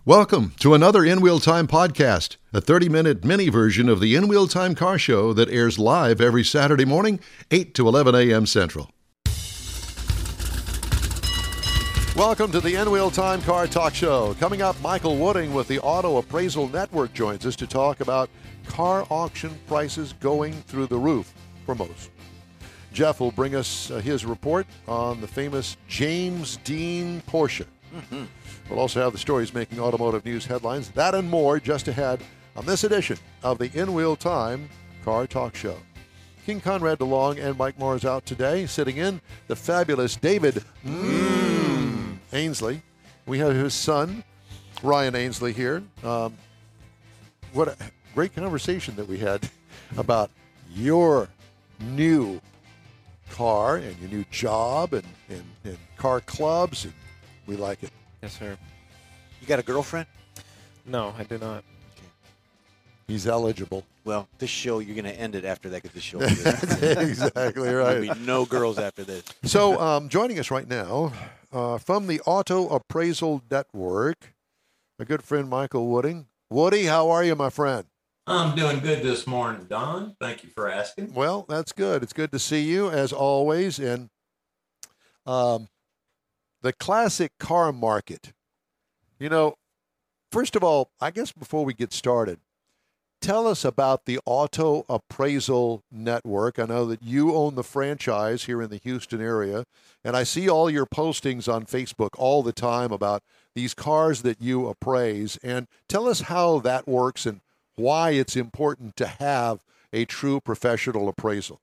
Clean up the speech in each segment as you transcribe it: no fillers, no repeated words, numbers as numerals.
Welcome to another In Wheel Time podcast, a 30-minute mini version of the In Wheel Time car show that airs live every Saturday morning, 8 to 11 a.m. Central. Welcome to the In Wheel Time Car Talk Show. Coming up, Michael Wooding with the Auto Appraisal Network joins us to talk about car auction prices going through the roof for most. Jeff will bring us his report on the famous James Dean Porsche. We'll also have the stories making automotive news headlines. That and more just ahead on this edition of the In Wheel Time Car Talk Show. King Conrad DeLong and Mike Moore is out today. Sitting in, the fabulous David Ainsley. We have his son, Ryan Ainsley, here. What a great conversation that we had about your new car and your new job and car clubs, and we like it. Yes, sir. You got a girlfriend? No, I do not. Okay. He's eligible. Well, this show, you're going to end it after that because this show Exactly right. There'll be no girls after this. So joining us right now from the Auto Appraisal Network, my good friend Michael Wooding. Woody, how are you, my friend? I'm doing good this morning, Don. Thank you for asking. Well, that's good. It's good to see you, as always. And the classic car market. You know, first of all, I guess before we get started, tell us about the Auto Appraisal Network. I know that you own the franchise here in the Houston area, and I see all your postings on Facebook all the time about these cars that you appraise. And tell us how that works and why it's important to have a true professional appraisal.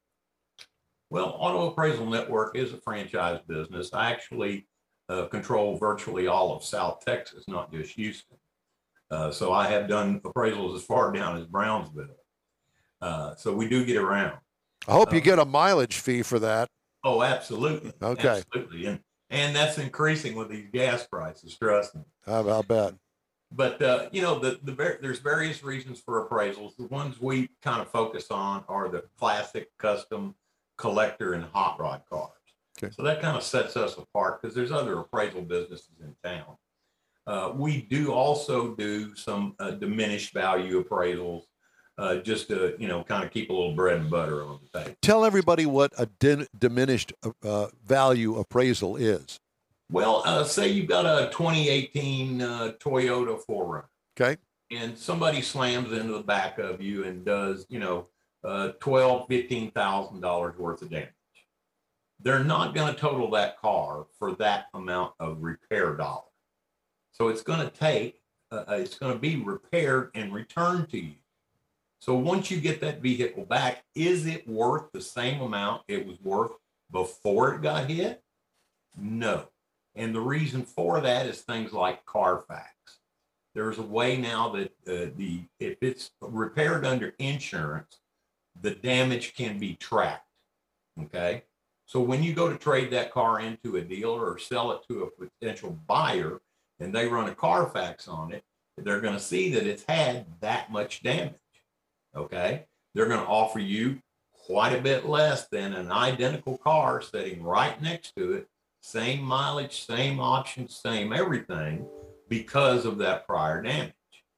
Well, Auto Appraisal Network is a franchise business. I actually control virtually all of South Texas, not just Houston. So I have done appraisals as far down as Brownsville. So we do get around. I hope you get a mileage fee for that. Oh, absolutely. Okay. Absolutely. And that's increasing with these gas prices, trust me. I'll bet. But, you know, there's various reasons for appraisals. The ones we kind of focus on are the classic, custom, collector, and hot rod cars. Okay. So that kind of sets us apart because there's other appraisal businesses in town. We do also do some diminished value appraisals just to, you know, kind of keep a little bread and butter on the table. Tell everybody what a diminished value appraisal is. Well, say you've got a 2018 Toyota 4Runner. Okay. And somebody slams into the back of you and does, you know, $12,000, $15,000 worth of damage. They're not going to total that car for that amount of repair dollar. So it's going to take, it's going to be repaired and returned to you. So once you get that vehicle back, is it worth the same amount it was worth before it got hit? No. And the reason for that is things like Carfax. There's a way now that if it's repaired under insurance, the damage can be tracked. Okay. So when you go to trade that car into a dealer or sell it to a potential buyer and they run a Carfax on it, they're going to see that it's had that much damage. Okay. They're going to offer you quite a bit less than an identical car sitting right next to it. Same mileage, same options, same everything because of that prior damage.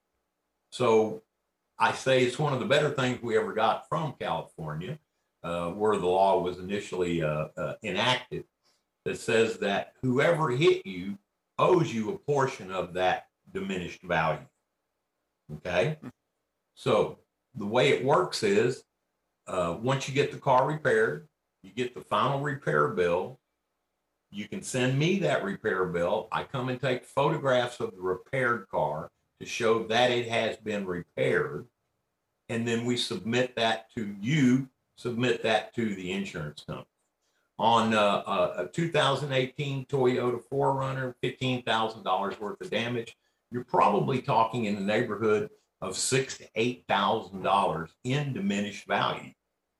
So I say it's one of the better things we ever got from California, where the law was initially enacted, that says that whoever hit you owes you a portion of that diminished value. Okay? So the way it works is once you get the car repaired, you get the final repair bill. You can send me that repair bill. I come and take photographs of the repaired car to show that it has been repaired. And then we submit that to you, submit that to the insurance company. On a 2018 Toyota 4Runner, $15,000 worth of damage, you're probably talking in the neighborhood of $6,000 to $8,000 in diminished value.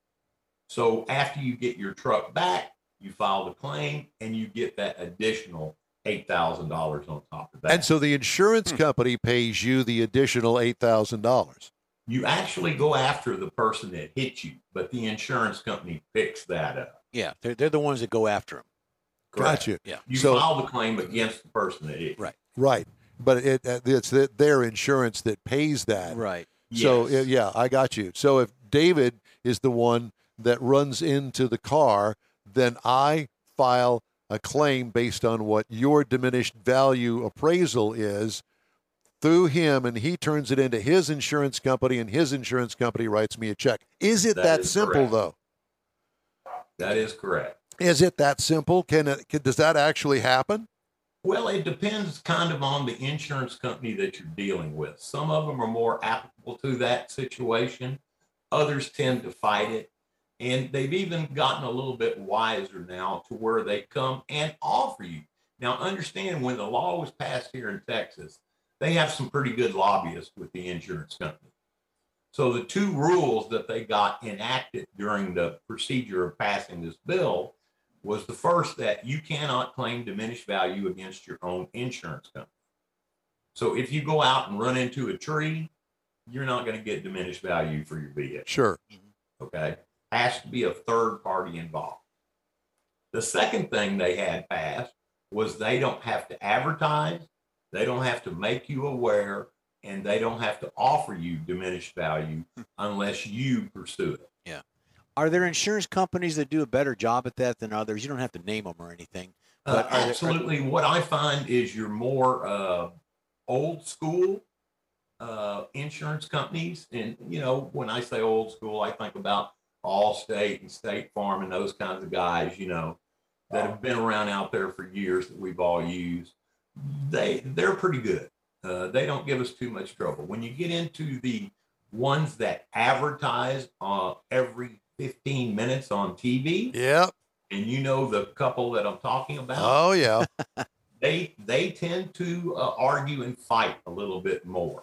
So after you get your truck back, you file the claim and you get that additional $8,000 on top of that. And so the insurance company pays you the additional $8,000. You actually go after the person that hit you, but the insurance company picks that up. Yeah, they're the ones that go after them. Gotcha. Yeah. You So- file the claim against the person that hit you. Right. Right. but it's their insurance that pays that. Right. So Yes. yeah, I got you. So if David is the one that runs into the car, then I file a claim based on what your diminished value appraisal is through him, and he turns it into his insurance company, and his insurance company writes me a check. Is it That that is simple, correct. though? That is correct. Is it that simple? Does that actually happen? Well, it depends kind of on the insurance company that you're dealing with. Some of them are more applicable to that situation. Others tend to fight it. And they've even gotten a little bit wiser now to where they come and offer you. Now, understand when the law was passed here in Texas, they have some pretty good lobbyists with the insurance company. So the two rules that they got enacted during the procedure of passing this bill was the first, that you cannot claim diminished value against your own insurance company. So if you go out and run into a tree, you're not going to get diminished value for your vehicle. Sure. Okay. Has to be a third party involved. The second thing they had passed was they don't have to advertise, they don't have to make you aware, and they don't have to offer you diminished value unless you pursue it. Yeah. Are there insurance companies that do a better job at that than others? You don't have to name them or anything. But are there- Absolutely. What I find is your more old school insurance companies. And, you know, when I say old school, I think about Allstate and State Farm and those kinds of guys, you know, that have been around out there for years that we've all used. They're pretty good. They don't give us too much trouble. When you get into the ones that advertise every 15 minutes on TV, Yep. and you know the couple that I'm talking about, Oh, yeah. they tend to argue and fight a little bit more,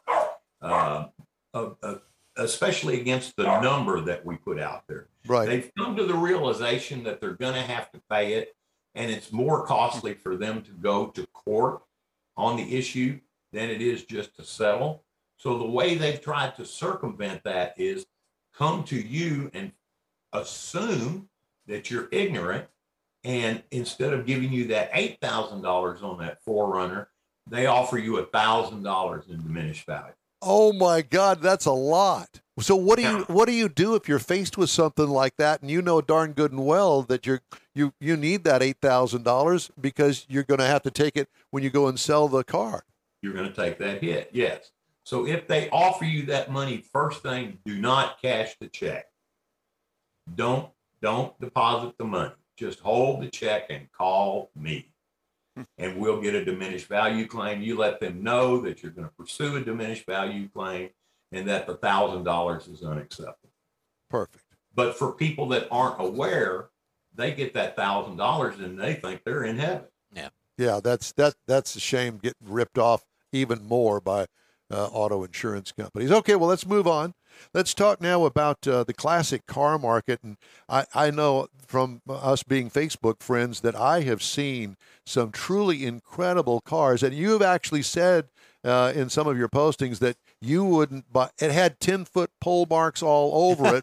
especially against the number that we put out there. Right. They've come to the realization that they're going to have to pay it, and it's more costly for them to go to court on the issue than it is just to settle. So the way they've tried to circumvent that is come to you and assume that you're ignorant, and instead of giving you that $8,000 on that Forerunner, they offer you $1,000 in diminished value. Oh my God, that's a lot. So what do you do if you're faced with something like that, and you know darn good and well that you need that $8,000 because you're going to have to take it when you go and sell the car? You're going to take that hit, yes. So if they offer you that money, first thing, do not cash the check. Don't deposit the money. Just hold the check and call me, and we'll get a diminished value claim. You let them know that you're going to pursue a diminished value claim and that the $1,000 is unacceptable. Perfect. But for people that aren't aware, they get that $1,000 and they think they're in heaven. Yeah, that's a shame, getting ripped off even more by auto insurance companies. Okay, well, let's move on. Let's talk now about the classic car market. And I know from us being Facebook friends that I have seen some truly incredible cars. And you have actually said in some of your postings that you wouldn't buy. It had 10-foot pole marks all over it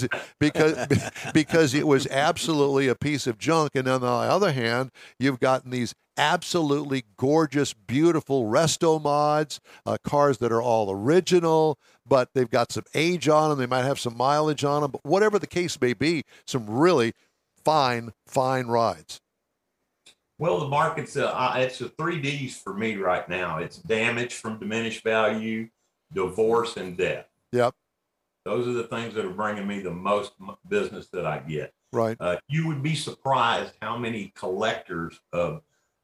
because it was absolutely a piece of junk. And on the other hand, you've gotten these absolutely gorgeous, beautiful resto mods, cars that are all original, but they've got some age on them. They might have some mileage on them, but whatever the case may be, some really fine rides. Well, the market's it's the 3 Ds for me right now. It's damage from diminished value, divorce, and death. Yep. Those are the things that are bringing me the most business that I get. Right. You would be surprised how many collectors of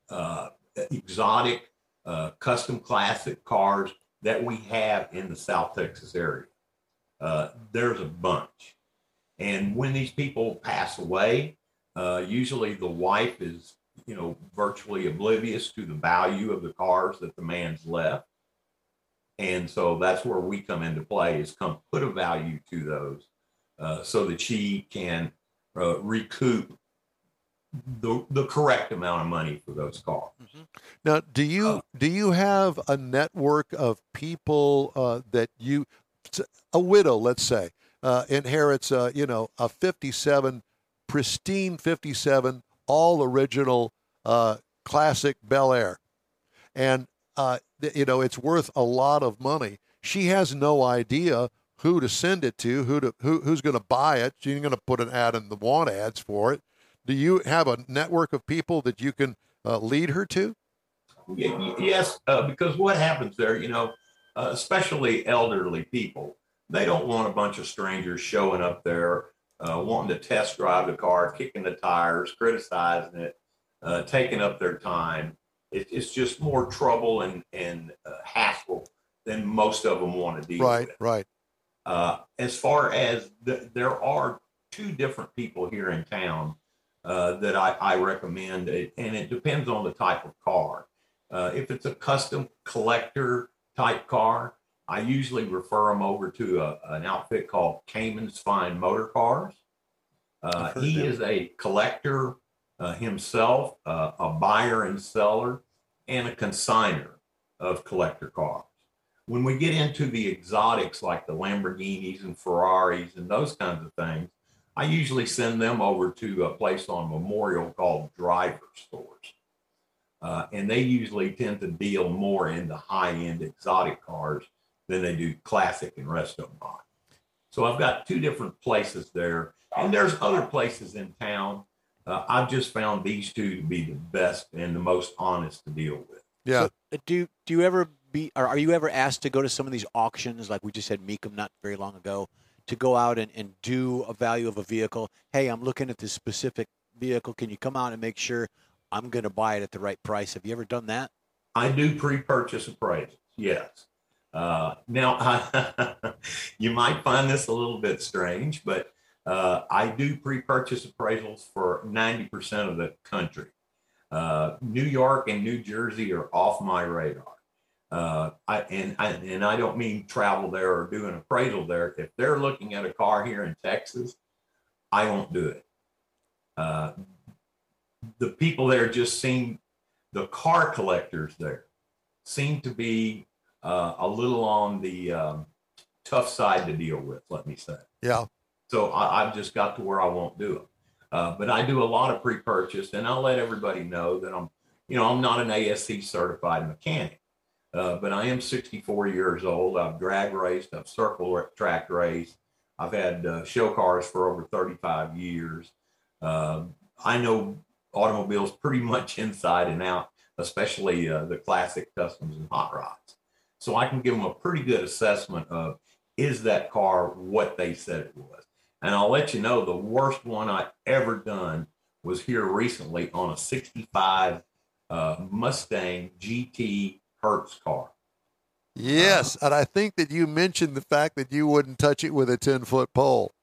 exotic, custom classic cars that we have in the South Texas area. There's a bunch. And when these people pass away, usually the wife is, virtually oblivious to the value of the cars that the man's left. And so that's where we come into play, is come put a value to those so that she can recoup the correct amount of money for those cars. Mm-hmm. Now, do you have a network of people that a widow, let's say, inherits a 57, pristine 57, all original classic Bel Air, and it's worth a lot of money. She has no idea who to send it to, who's going to buy it. She's going to put an ad in the want ads for it. Do you have a network of people that you can lead her to? Yes, because what happens there, especially elderly people, they don't want a bunch of strangers showing up there, wanting to test drive the car, kicking the tires, criticizing it, taking up their time. It's just more trouble and hassle than most of them want to deal with. Right. As far as there are two different people here in town that I recommend, and it depends on the type of car. If it's a custom collector type car, I usually refer them over to an outfit called Cayman's Fine Motor Cars. He is a collector himself, a buyer and seller, and a consignor of collector cars. When we get into the exotics like the Lamborghinis and Ferraris and those kinds of things, I usually send them over to a place on Memorial called Driver Stores. And they usually tend to deal more in the high-end exotic cars than they do classic and resto mod. So I've got two different places there. And there's other places in town. I've just found these two to be the best and the most honest to deal with. Yeah. So, do you ever are you ever asked to go to some of these auctions, like we just had Mecum not very long ago, to go out and do a value of a vehicle? Hey, I'm looking at this specific vehicle. Can you come out and make sure I'm going to buy it at the right price? Have you ever done that? I do pre-purchase appraisals, yes. Now, you might find this a little bit strange, but I do pre-purchase appraisals for 90% of the country. New York and New Jersey are off my radar. I don't mean travel there or do an appraisal there. If they're looking at a car here in Texas, I won't do it. The people there just seem, the car collectors there seem to be a little on the tough side to deal with, let me say. Yeah. So I've just got to where I won't do it. But I do a lot of pre-purchase, and I'll let everybody know that I'm not an ASC certified mechanic, but I am 64 years old. I've drag raced, I've circle track raced. I've had show cars for over 35 years. I know automobiles pretty much inside and out, especially the classic, customs, and hot rods. So I can give them a pretty good assessment of, is that car what they said it was? And I'll let you know, the worst one I ever done was here recently on a 65 Mustang GT Hertz car. Yes, and I think that you mentioned the fact that you wouldn't touch it with a 10-foot pole.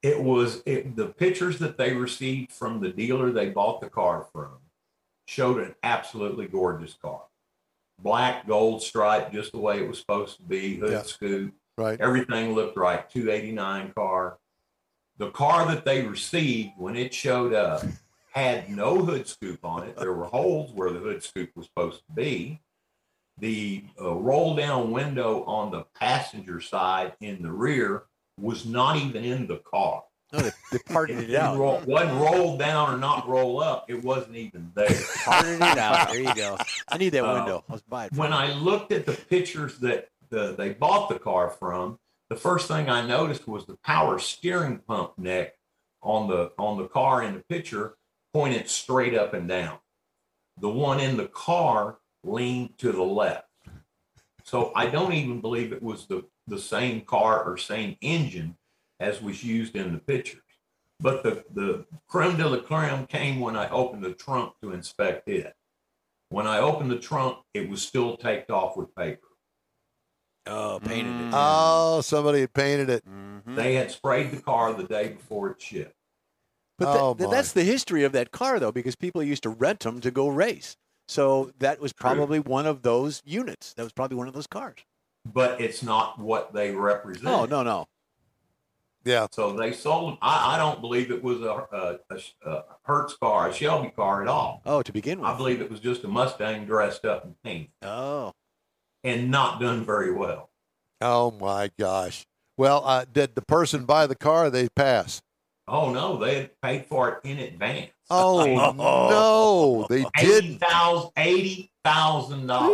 The pictures that they received from the dealer they bought the car from showed an absolutely gorgeous car. Black, gold stripe, just the way it was supposed to be, hood scoop. Right. Everything looked right, 289 car. The car that they received, when it showed up, had no hood scoop on it. There were holes where the hood scoop was supposed to be. The roll down window on the passenger side in the rear was not even in the car. No, they parted it out. Wasn't rolled down or not roll up. It wasn't even there. Parted it out. There you go. I need that window. Let's buy it. When I looked at the pictures that they bought the car from, the first thing I noticed was the power steering pump neck on the car in the picture pointed straight up and down. The one in the car leaned to the left. So I don't even believe it was the same car or same engine as was used in the pictures. But the creme de la creme came when I opened the trunk to inspect it. When I opened the trunk, it was still taped off with paper. Oh, painted it. Oh, somebody had painted it. Mm-hmm. They had sprayed the car the day before it shipped. But that's the history of that car, though, because people used to rent them to go race. So that was probably one of those units. That was probably one of those cars. But it's not what they represent. Oh, no. Yeah. So they sold them. I don't believe it was a Hertz car, a Shelby car at all. Oh, to begin with. I believe it was just a Mustang dressed up in paint. Oh. And not done very well. Oh, my gosh. Well, did the person buy the car or they pass? Oh, no. They had paid for it in advance. Oh, no. They did. $80,000.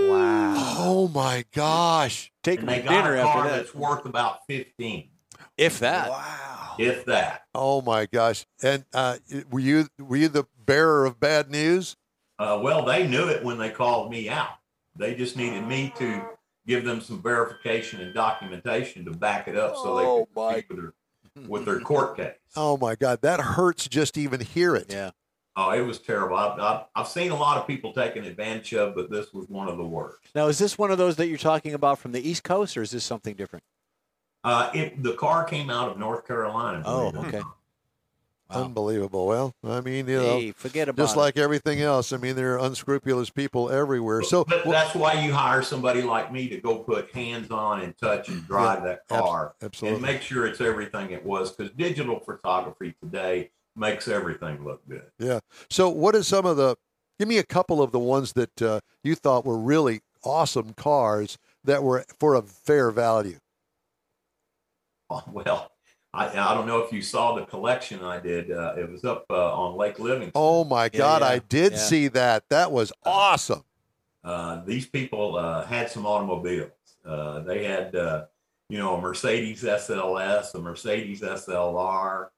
Wow. Oh my gosh. Take And them they to got dinner a after car that. that's worth about 15, If that. Wow. if that. Oh my gosh. And were you the bearer of bad news? Well, they knew it when they called me out. They just needed me to give them some verification and documentation to back it up so they could proceed with their court case. Oh my God. That hurts just to even hear it. Yeah. Oh, it was terrible. I've seen a lot of people taken advantage of, but this was one of the worst. Now, is this one of those that you're talking about from the East Coast, or is this something different? The car came out of North Carolina. Oh, believe it or okay. not. Wow. Unbelievable. Well, I mean, you know, Hey, forget about just it. like everything else. I mean, there are unscrupulous people everywhere. So But that's why you hire somebody like me to go put hands on and touch and drive that car absolutely. and make sure it's everything it was, because digital photography today makes everything look good. Yeah. So what are some of give me a couple of the ones that you thought were really awesome cars that were for a fair value? Well, I don't know if you saw the collection I did. It was up on Lake Livingston. Oh my God. yeah, I did yeah. see that. That was awesome. These people had some automobiles. They had, a Mercedes SLS, a Mercedes SLR,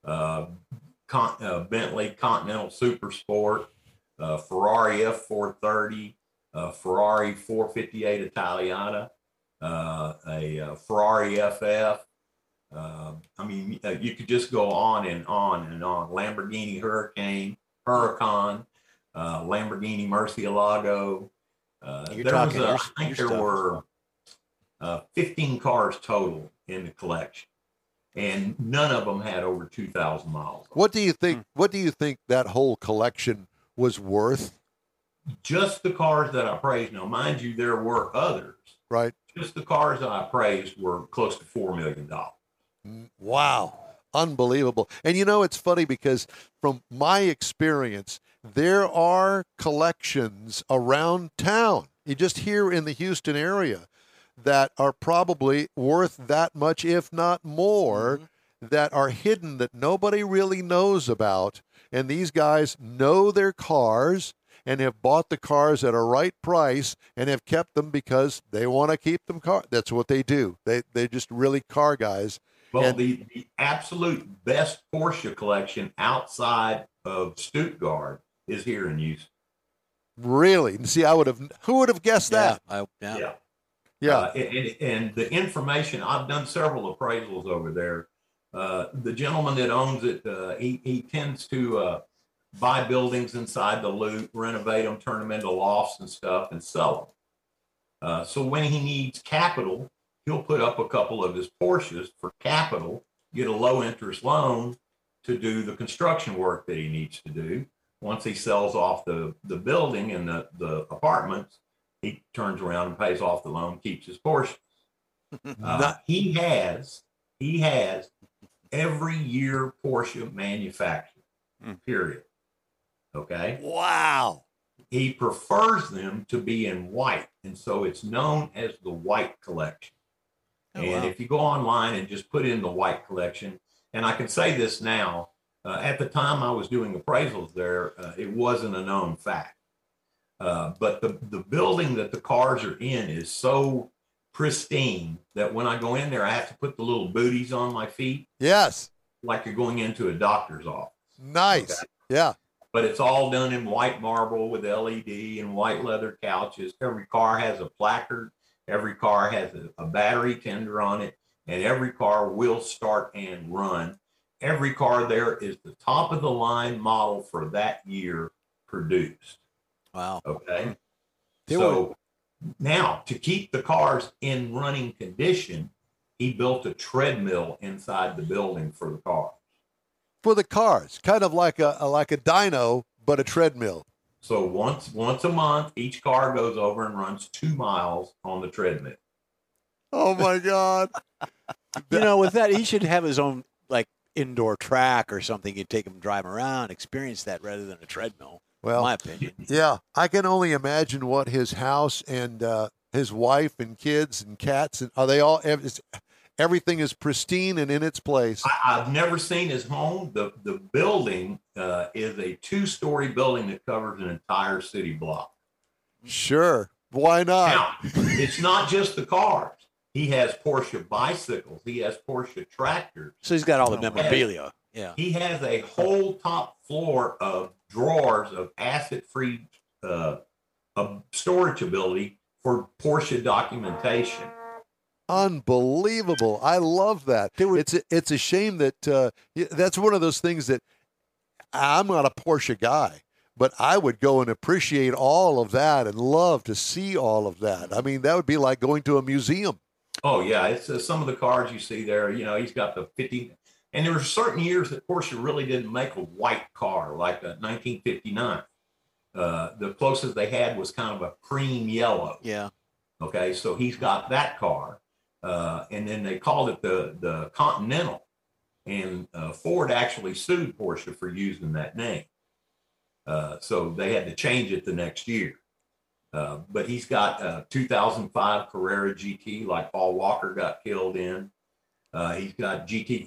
Bentley Continental Super Sport, Ferrari F430, Ferrari 458 Italiana, a Ferrari FF. You could just go on and on and on. Lamborghini Huracan, Lamborghini Murcielago. You're There talking was, your- I think your there stuff. were 15 cars total in the collection, and none of them had over 2,000 miles. What do you think? What do you think that whole collection was worth? Just the cars that I praised. Now, mind you, there were others. Right. Just the cars that I praised were close to $4 million. Wow. Unbelievable. And you know, it's funny because from my experience, there are collections around town, you just here in the Houston area, that are probably worth that much, if not more, that are hidden that nobody really knows about. And these guys know their cars and have bought the cars at a right price and have kept them because they want to keep them That's what they do. They're just really car guys. Well, And- the absolute best Porsche collection outside of Stuttgart is here in Houston. Really? And see, who would have guessed that? Yeah. Yeah. And the information, I've done several appraisals over there. The gentleman that owns it, he tends to buy buildings inside the loop, renovate them, turn them into lofts and stuff, and sell them. So when he needs capital, he'll put up a couple of his Porsches for capital, get a low interest loan to do the construction work that he needs to do. Once he sells off the building and the apartments, he turns around and pays off the loan, keeps his Porsche. He has every year Porsche manufactured, period. Okay. Wow. He prefers them to be in white, and so it's known as the white collection. And if you go online and just put in the white collection, and I can say this now, at the time I was doing appraisals there, it wasn't a known fact. But the building that the cars are in is so pristine that when I go in there, I have to put the little booties on my feet, Yes. like you're going into a doctor's office. Nice. Okay. Yeah. But it's all done in white marble with LED and white leather couches. Every car has a placard. Every car has a battery tender on it, and every car will start and run. Every car there is the top of the line model for that year produced. Wow. Okay. They So now to keep the cars in running condition, he built a treadmill inside the building for the car. For the cars, kind of like a dyno, but a treadmill. So once a month, each car goes over and runs 2 miles on the treadmill. Oh my God. You know, with that, he should have his own like indoor track or something. You'd take him drive around, experience that rather than a treadmill. Well, in my opinion. Yeah, I can only imagine what his house and his wife and kids and cats and are they all? Everything is pristine and in its place. I've never seen his home. The building is a 2-story building that covers an entire city block. Sure. Why not? Now, it's not just the cars. He has Porsche bicycles. He has Porsche tractors. So he's got all the memorabilia. Yeah. He has a whole top floor of drawers of acid-free storage ability for Porsche documentation. Unbelievable. I love that. It's a shame that that's one of those things that I'm not a Porsche guy, but I would go and appreciate all of that and love to see all of that. I mean, that would be like going to a museum. Oh, yeah. It's some of the cars you see there. You know, he's got the 50. And there were certain years that Porsche really didn't make a white car, like 1959. The closest they had was kind of a cream yellow. Yeah. Okay, so he's got that car. And then they called it the Continental. And Ford actually sued Porsche for using that name. So they had to change it the next year. But he's got a 2005 Carrera GT, like Paul Walker got killed in. He's got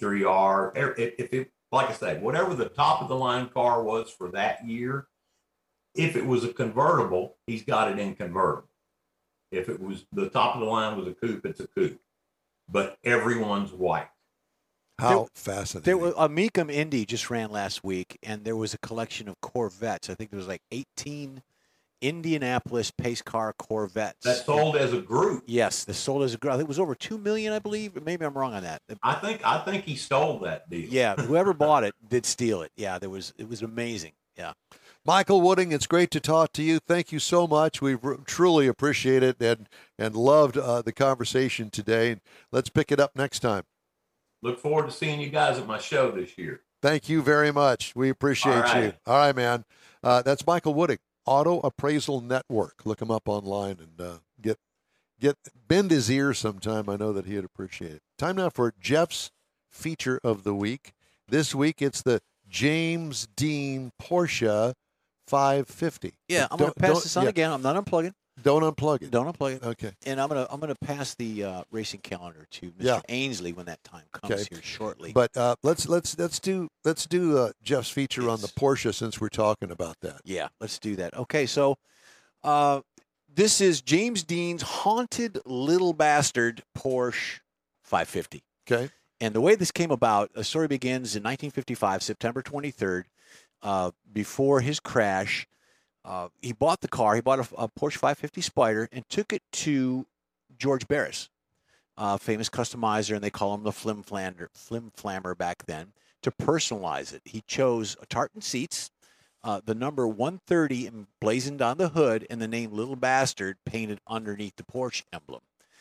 GT3R. Like I say, whatever the top of the line car was for that year, if it was a convertible, he's got it in convertible. If it was the top of the line was a coupe, it's a coupe. But everyone's white. How fascinating. There was a Mecum Indy just ran last week, and there was a collection of Corvettes. I think there was like 18 Indianapolis pace car Corvettes. That sold as a group. Yes, they sold as a group. I think it was over 2 million, I believe. Maybe I'm wrong on that. I think he stole that deal. Yeah, whoever bought it did steal it. Yeah, it was amazing. Yeah. Michael Wooding, it's great to talk to you. Thank you so much. We truly appreciate it and loved the conversation today. Let's pick it up next time. Look forward to seeing you guys at my show this year. Thank you very much. We appreciate you. All right, man. That's Michael Wooding, Auto Appraisal Network. Look him up online and bend his ears sometime. I know that he'd appreciate it. Time now for Jeff's feature of the week. This week it's the James Dean Porsche 550. Yeah, I'm going to pass this on again. I'm not unplugging. Don't unplug it. Don't unplug it. Okay. And I'm gonna pass the racing calendar to Mr. Ainsley when that time comes here shortly. But let's do Jeff's feature on the Porsche since we're talking about that. Yeah, let's do that. Okay, so this is James Dean's haunted little bastard Porsche 550. Okay. And the way this came about, the story begins in 1955, September 23rd, before his crash. He bought the car. He bought a Porsche 550 Spyder and took it to George Barris, famous customizer, and they call him the Flim Flammer back then, to personalize it. He chose tartan seats, the number 130 emblazoned on the hood, and the name Little Bastard painted underneath the Porsche emblem.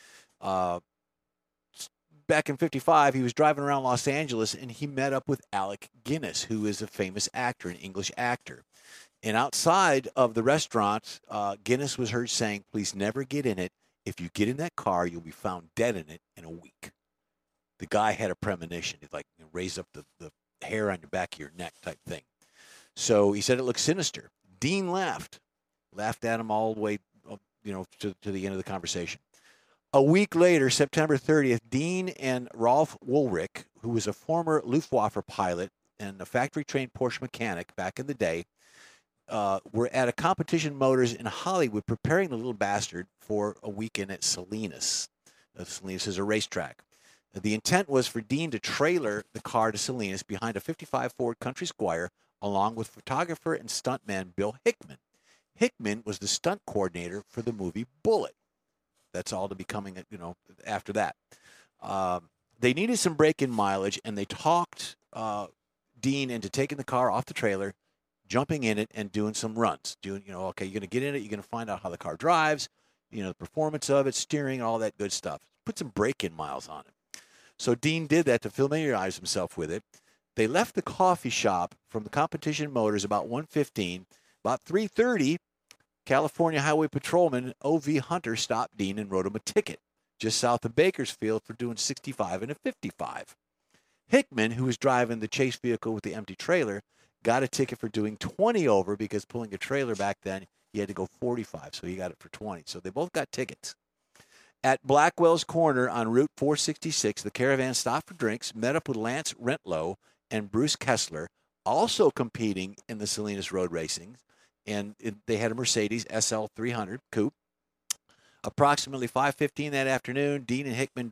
Back in 55, he was driving around Los Angeles, and he met up with Alec Guinness, who is a famous actor, an English actor. And outside of the restaurant, Guinness was heard saying, "Please never get in it. If you get in that car, you'll be found dead in it in a week." The guy had a premonition. He'd like raise up the hair on your back of your neck type thing. So he said it looked sinister. Dean laughed at him all the way, to the end of the conversation. A week later, September 30th, Dean and Rolf Woolrich, who was a former Luftwaffe pilot and a factory-trained Porsche mechanic back in the day, were at a Competition Motors in Hollywood preparing the little bastard for a weekend at Salinas. Salinas is a racetrack. The intent was for Dean to trailer the car to Salinas behind a 55 Ford Country Squire, along with photographer and stuntman Bill Hickman. Hickman was the stunt coordinator for the movie Bullet. That's all to be coming, after that. They needed some break-in mileage, and they talked Dean into taking the car off the trailer, jumping in it, and doing some runs. Okay, you're going to get in it. You're going to find out how the car drives, the performance of it, steering, all that good stuff. Put some break-in miles on it. So Dean did that to familiarize himself with it. They left the coffee shop from the Competition Motors about 1:15. About 3:30, California Highway Patrolman O.V. Hunter stopped Dean and wrote him a ticket just south of Bakersfield for doing 65 and a 55. Hickman, who was driving the chase vehicle with the empty trailer, got a ticket for doing 20 over because pulling a trailer back then, you had to go 45, so he got it for 20. So they both got tickets. At Blackwell's Corner on Route 466, the caravan stopped for drinks, met up with Lance Rentlow and Bruce Kessler, also competing in the Salinas Road Racing, and they had a Mercedes SL 300 coupe. Approximately 5:15 that afternoon, Dean and Hickman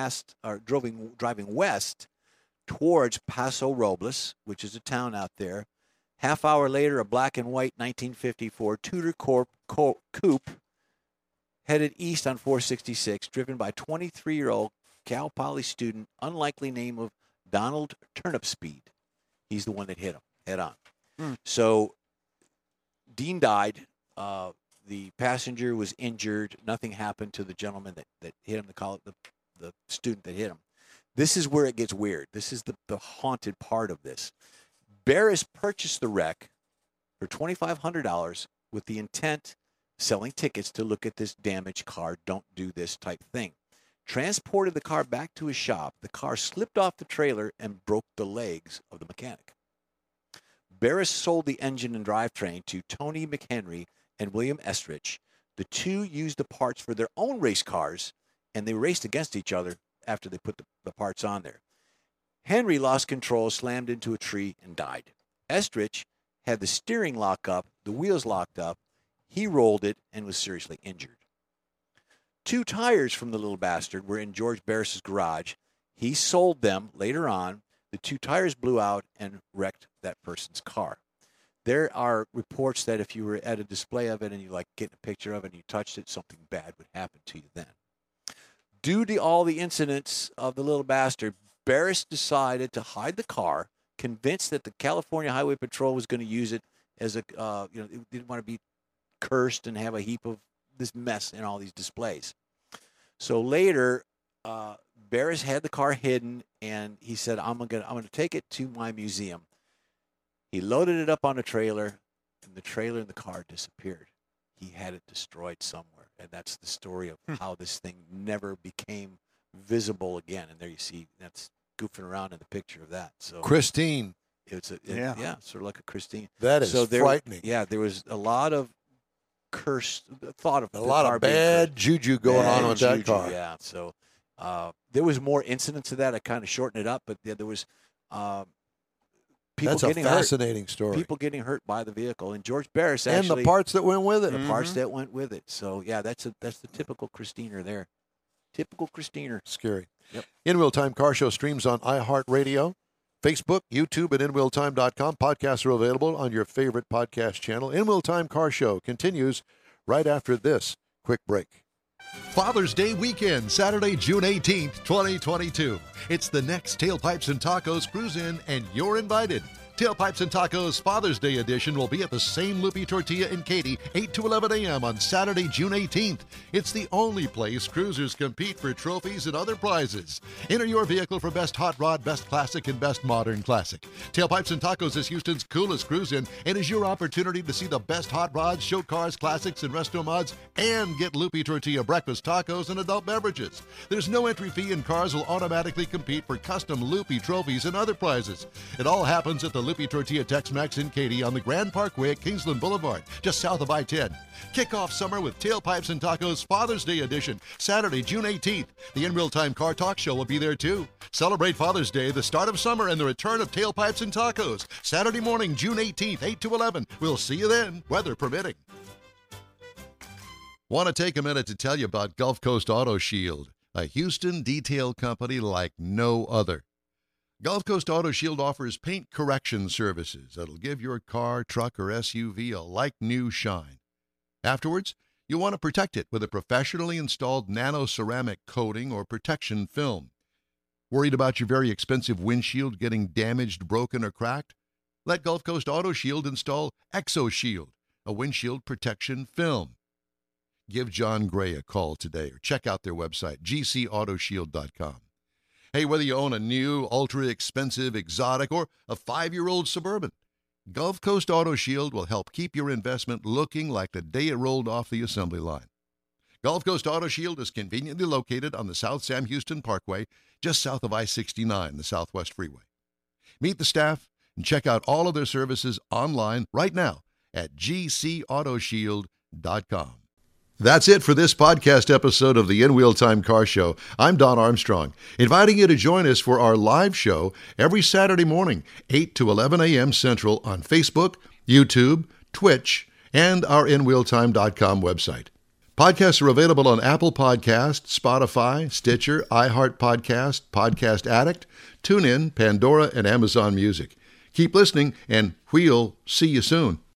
driving west towards Paso Robles, which is a town out there. Half hour later, a black and white 1954 Tudor coupe headed east on 466, driven by 23-year-old Cal Poly student, unlikely name of Donald Turnipspeed. He's the one that hit him head on. So Dean died. The passenger was injured. Nothing happened to the gentleman that hit him, the student that hit him. This is where it gets weird. This is the haunted part of this. Barris purchased the wreck for $2,500 with the intent selling tickets to look at this damaged car, don't do this type thing. Transported the car back to his shop. The car slipped off the trailer and broke the legs of the mechanic. Barris sold the engine and drivetrain to Tony McHenry and William Estrich. The two used the parts for their own race cars, and they raced against each other after they put the parts on there. Henry lost control, slammed into a tree, and died. Estrich had the steering lock up, the wheels locked up. He rolled it and was seriously injured. 2 tires from the little bastard were in George Barris's garage. He sold them later on. The 2 tires blew out and wrecked that person's car. There are reports that if you were at a display of it and you get a picture of it and you touched it, something bad would happen to you then. Due to all the incidents of the little bastard, Barris decided to hide the car, convinced that the California Highway Patrol was going to use it as it didn't want to be cursed and have a heap of this mess in all these displays. So later, Barris had the car hidden, and he said, I'm gonna take it to my museum. He loaded it up on a trailer, and the trailer and the car disappeared. He had it destroyed somewhere, and that's the story of how this thing never became visible again. And there you see, that's goofing around in the picture of that. So Christine. It's sort of like a Christine. That is frightening. Yeah, there was a lot of thought of a lot of bad juju going on with that car. Yeah, so there was more incidents of that. I kind of shortened it up, but there was people That's getting a fascinating story. People getting hurt by the vehicle, and George Barris and the parts that went with it. The parts that went with it. So yeah, that's the typical Christiner there. Typical Christiner. Scary. Yep. In-Wheel Time Car Show streams on iHeartRadio, Facebook, YouTube, and InWheelTime.com. Podcasts are available on your favorite podcast channel. In-Wheel Time Car Show continues right after this quick break. Father's Day weekend, Saturday, June 18th, 2022. It's the next Tailpipes and Tacos Cruise-In, and you're invited. Tailpipes and Tacos Father's Day edition will be at the same Loopy Tortilla in Katy, 8 to 11 a.m. on Saturday, June 18th. It's the only place cruisers compete for trophies and other prizes. Enter your vehicle for Best Hot Rod, Best Classic, and Best Modern Classic. Tailpipes and Tacos is Houston's coolest cruise-in and is your opportunity to see the best hot rods, show cars, classics, and resto mods, and get Loopy Tortilla breakfast tacos and adult beverages. There's no entry fee, and cars will automatically compete for custom Loopy trophies and other prizes. It all happens at the Loopy Tortilla Tex-Mex in Katy on the Grand Parkway at Kingsland Boulevard, just south of I-10. Kick off summer with Tailpipes and Tacos Father's Day edition, Saturday, June 18th. The In-Real Time Car Talk Show will be there too. Celebrate Father's Day, the start of summer, and the return of Tailpipes and Tacos. Saturday morning, June 18th, 8 to 11. We'll see you then, weather permitting. Want to take a minute to tell you about Gulf Coast Auto Shield, a Houston detail company like no other. Gulf Coast Auto Shield offers paint correction services that'll give your car, truck, or SUV a like-new shine. Afterwards, you'll want to protect it with a professionally installed nano-ceramic coating or protection film. Worried about your very expensive windshield getting damaged, broken, or cracked? Let Gulf Coast Auto Shield install ExoShield, a windshield protection film. Give John Gray a call today or check out their website, gcautoshield.com. Hey, whether you own a new, ultra-expensive, exotic, or a 5-year-old Suburban, Gulf Coast Auto Shield will help keep your investment looking like the day it rolled off the assembly line. Gulf Coast Auto Shield is conveniently located on the South Sam Houston Parkway, just south of I-69, the Southwest Freeway. Meet the staff and check out all of their services online right now at gcautoshield.com. That's it for this podcast episode of the In-Wheel Time Car Show. I'm Don Armstrong, inviting you to join us for our live show every Saturday morning, 8 to 11 a.m. Central on Facebook, YouTube, Twitch, and our InWheelTime.com website. Podcasts are available on Apple Podcasts, Spotify, Stitcher, iHeart Podcast, Podcast Addict, TuneIn, Pandora, and Amazon Music. Keep listening, and we'll see you soon.